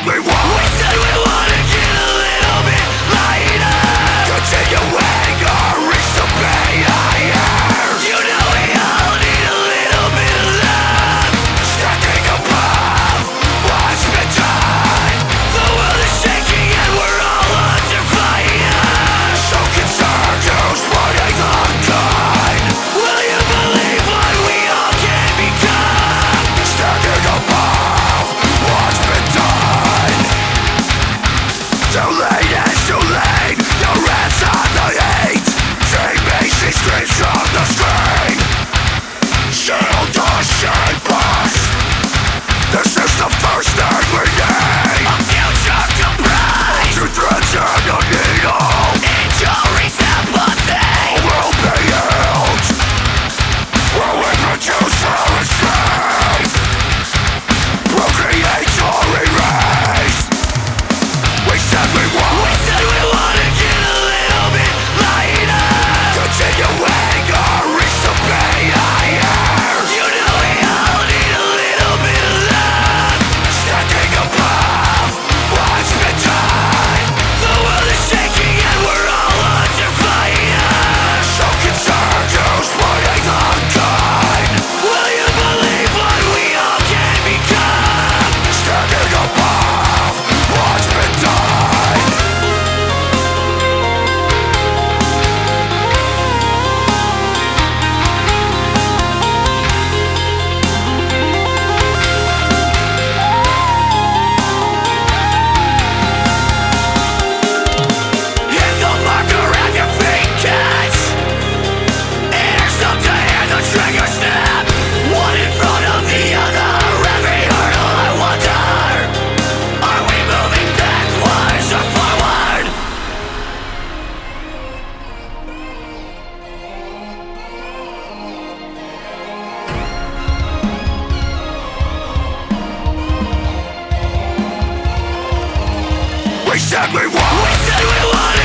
said we wanna get a little bit lighter. Continuing our reach to be higher. You know we all need a little bit of love. Standing above what's been done. The world is shaking and we're all under fire. So concerned who's pointing the gun. Will you believe what we all can become? Standing above what's been done. Too late, it's too late. No rest on the hate. She screams from the screen. Shield us, shape us. This is the first thing we need. A future comprised. Two threads and a needle. Injuries, empathy. Will be healed. Will we produce or enslave? Procreate or erase? We said we wanna get a little bit lighter. Continuing our reach to be higher. You know we all need a little bit of love. Standing above what's been done. The world is shaking and we're all under fire. So concerned who's pointing the gun. Will you believe what we all can become? Standing above what's been done. Hit the marker at your feet, kids. Ears up to hear the trigger snap. One in front of the other. Every hurdle I wonder. Are we moving backwards or forward? We said we wanna